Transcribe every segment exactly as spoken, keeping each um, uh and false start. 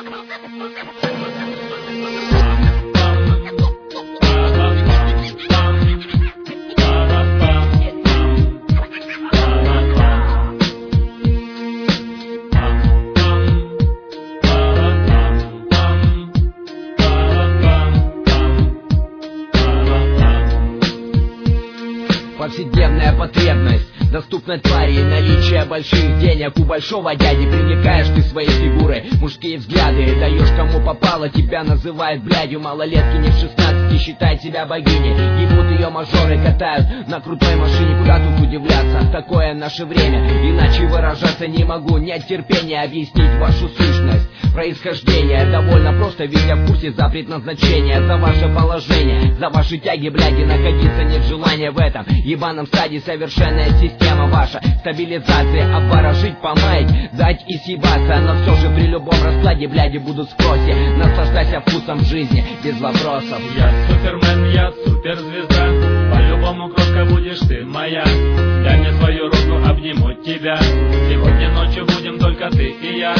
Повседневная потребность, доступна твари, наличие больших денег у большого дяди. Привлекаешь ты своей фигурой мужские взгляды, даешь кому попало, тебя называют блядью. Малолетки не в шестнадцати считают себя богиней, ебут ее мажоры, катают на крутой машине. Куда тут удивляться, такое наше время, иначе выражаться не могу. Нет терпения объяснить вашу сущность, происхождение. Довольно просто, ведь я в курсе за предназначение, за ваше положение, за ваши тяги, бляди. Находиться нет желания в этом ебаном стадии. Совершенная система ваша, стабилизация обвара, жить помаять, дать и съебаться. Но все же при любом раскладе, бляди, будут в спросе. Наслаждайся вкусом жизни, без вопросов. Я супермен, я суперзвезда, по-любому, крошка, будешь ты моя. Дай мне свою руку, обниму тебя, сегодня ночью будем только ты и я.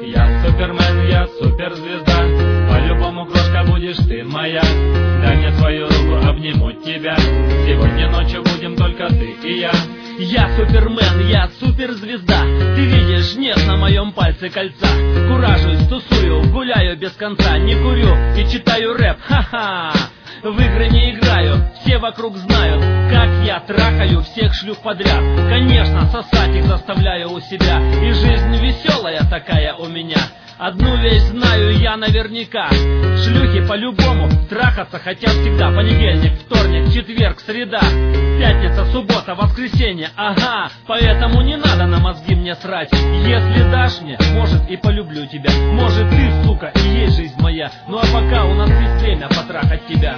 Я супермен, я суперзвезда, по-любому, крошка, будешь ты моя. Дай мне свою руку, обниму тебя, сегодня ночью будем только ты и я. Я супермен, я суперзвезда, ты видишь, нет на моем пальце кольца. Куражусь, тусую, гуляю без конца, не курю и читаю рэп, ха-ха. В игры не играю, все вокруг знают, как я трахаю всех шлюх подряд. Конечно, сосать их заставляю у себя, и жизнь веселая такая у меня. Одну вещь знаю я наверняка, шлюхи по-любому трахаться хотят всегда. Понедельник, вторник, четверг, среда, пятница, суббота, воскресенье. Ага, поэтому не надо на мозги мне срать. Если дашь мне, может, и полюблю тебя. Может, ты, сука, и есть жизнь моя. Ну а пока у нас есть время потрахать тебя.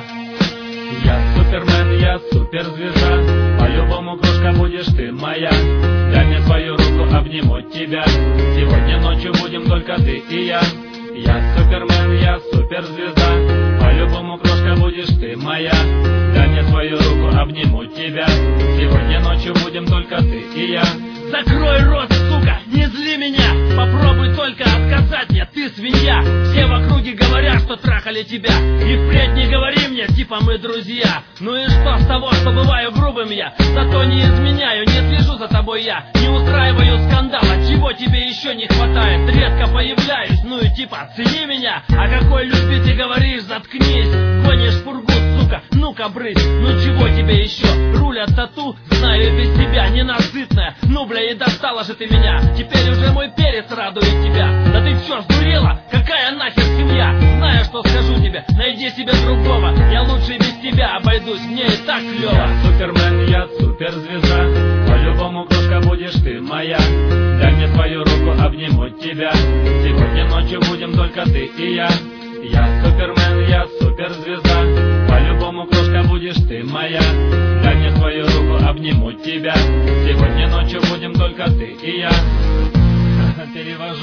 Я супермен, я суперзвезда, по-любому, крошка, будешь ты моя. Дай мне свою руку, обниму тебя, сегодня ночью будем только ты и я. Я супермен, я суперзвезда, по-любому, крошка, будешь ты моя. Дай мне свою руку, обниму тебя, сегодня ночью будем только ты и я. Закрой рот, сука, не зли меня, попробуй только отказать мне, ты свинья. Все в округе говорят, что трахали тебя, и впредь не говори мне, типа мы друзья. Ну и что с того, что бываю грубым я, зато не изменяю, не слежу за тобой я, не устраиваю скандала, чего тебе еще не хватает. Редко появляюсь, ну и типа цени меня, о какой любви ты говоришь, заткнись. Гонишь фургу, сука, ну-ка брысь, ну чего тебе еще, рулят тату, знаю без тебя, ненасытная. Ну бля, и достала же ты меня, теперь уже мой перец радует тебя. Да ты что, сдурела? Какая нахер семья? Знаю, что скажу тебе, найди себе другого, я лучше без тебя обойдусь, мне и так клево. Я супермен, я суперзвезда, по-любому, крошка, будешь ты моя. Дай мне свою руку, обниму тебя, сегодня ночью будем только ты и я. Я супермен, я суперзвезда, по-любому, крошка, будешь ты моя. Дай мне свою руку, обниму тебя, сегодня ночью будем только ты и я. Перевожу.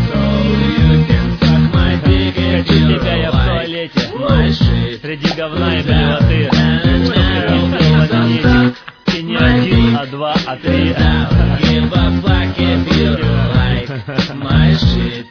Хочу тебя я в туалете, среди говна и блевоты. И не один, а два, а три. My shit.